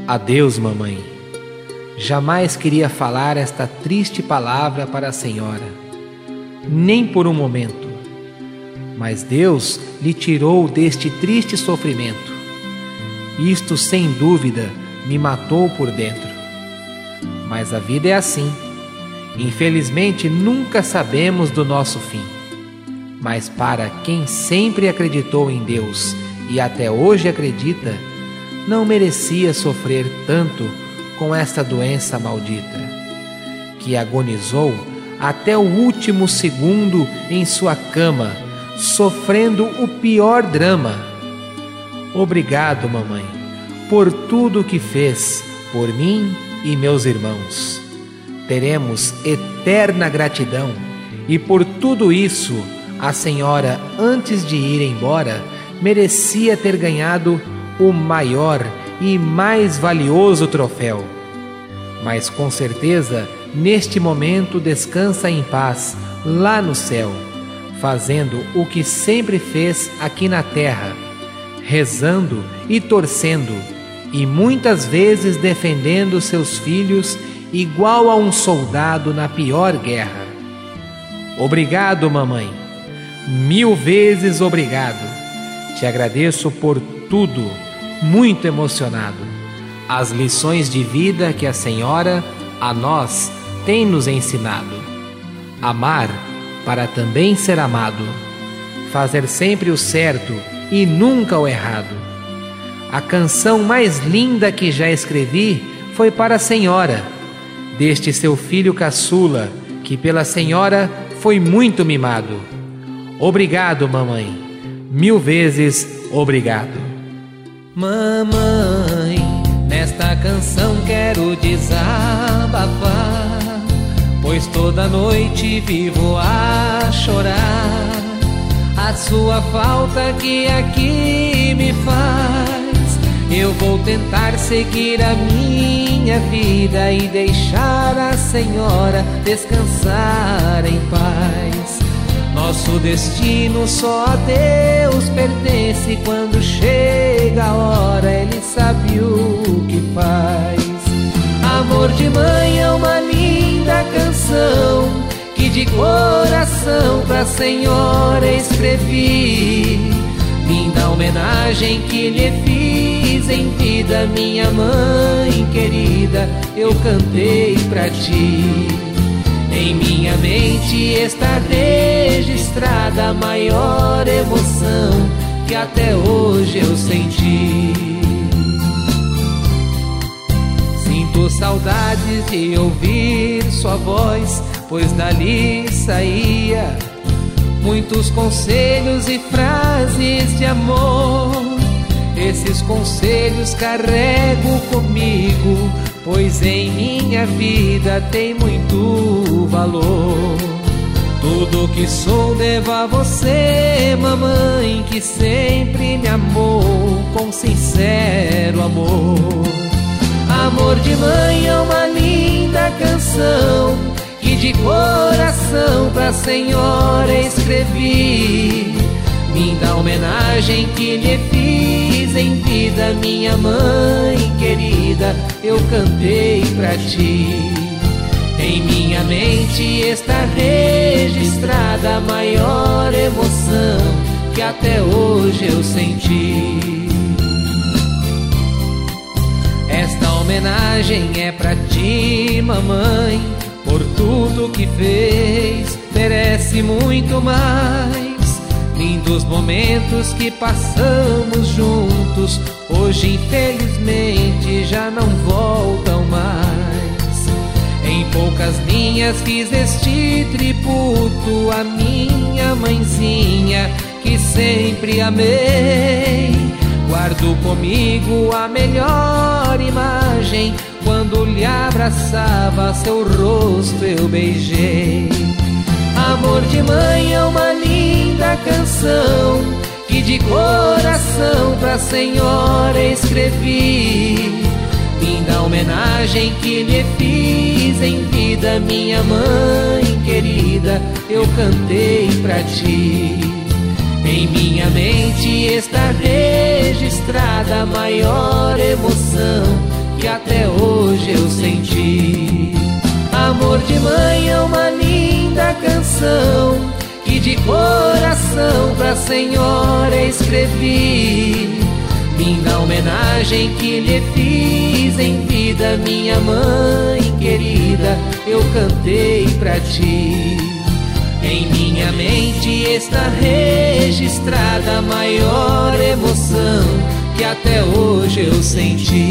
Adeus, mamãe. Jamais queria falar esta triste palavra para a senhora, nem por um momento. Mas Deus lhe tirou deste triste sofrimento. Isto, sem dúvida, me matou por dentro. Mas a vida é assim. Infelizmente, nunca sabemos do nosso fim. Mas para quem sempre acreditou em Deus e até hoje acredita, não merecia sofrer tanto com esta doença maldita, que agonizou até o último segundo em sua cama, sofrendo o pior drama. Obrigado, mamãe, por tudo que fez por mim e meus irmãos. Teremos eterna gratidão, e por tudo isso, a senhora, antes de ir embora, merecia ter ganhado o maior e mais valioso troféu. Mas com certeza, neste momento descansa em paz lá no céu, fazendo o que sempre fez aqui na terra, rezando e torcendo, e muitas vezes defendendo seus filhos igual a um soldado na pior guerra. Obrigado, mamãe. 1000 vezes obrigado. Te agradeço por tudo, muito emocionado. As lições de vida que a senhora, a nós, tem nos ensinado. Amar para também ser amado. Fazer sempre o certo e nunca o errado. A canção mais linda que já escrevi foi para a senhora, deste seu filho caçula, que pela senhora foi muito mimado. Obrigado, mamãe. 1000 vezes obrigado. Mamãe, nesta canção quero desabafar, pois toda noite vivo a chorar. A sua falta que aqui me faz, eu vou tentar seguir a minha vida e deixar a senhora descansar em paz. Nosso destino só a Deus pertence. Quando chega a hora, Ele sabe o que faz. Amor de mãe é uma linda canção que de coração pra senhora escrevi. Linda homenagem que lhe fiz em vida, minha mãe querida, eu cantei pra ti. Em minha mente está registrada a maior emoção que até hoje eu senti. Sinto saudades de ouvir sua voz, pois dali saía muitos conselhos e frases de amor. Esses conselhos carrego comigo, pois em minha vida tem muito valor. Tudo que sou devo a você, mamãe, que sempre me amou com sincero amor. Amor de mãe é uma linda canção que de coração pra senhora escrevi. Linda homenagem que lhe fiz em vida, minha mãe querida, eu cantei pra ti. Em minha mente está registrada a maior emoção que até hoje eu senti. Esta homenagem é pra ti, mamãe, por tudo que fez, merece muito mais. Lindos momentos que passamos juntos, hoje infelizmente já não voltam mais. Em poucas linhas fiz este tributo à minha mãezinha, que sempre amei. Guardo comigo a melhor imagem, quando lhe abraçava seu rosto eu beijei. Amor de mãe é uma linda canção que de coração pra senhora escrevi. Linda homenagem que lhe fiz em vida, minha mãe querida, eu cantei pra ti. Em minha mente está registrada a maior emoção que até hoje eu senti. Amor de mãe é uma linda canção que de coração pra senhora escrevi. Linda homenagem que lhe fiz em vida, minha mãe querida, eu cantei pra ti. Em minha mente está registrada a maior emoção que até hoje eu senti.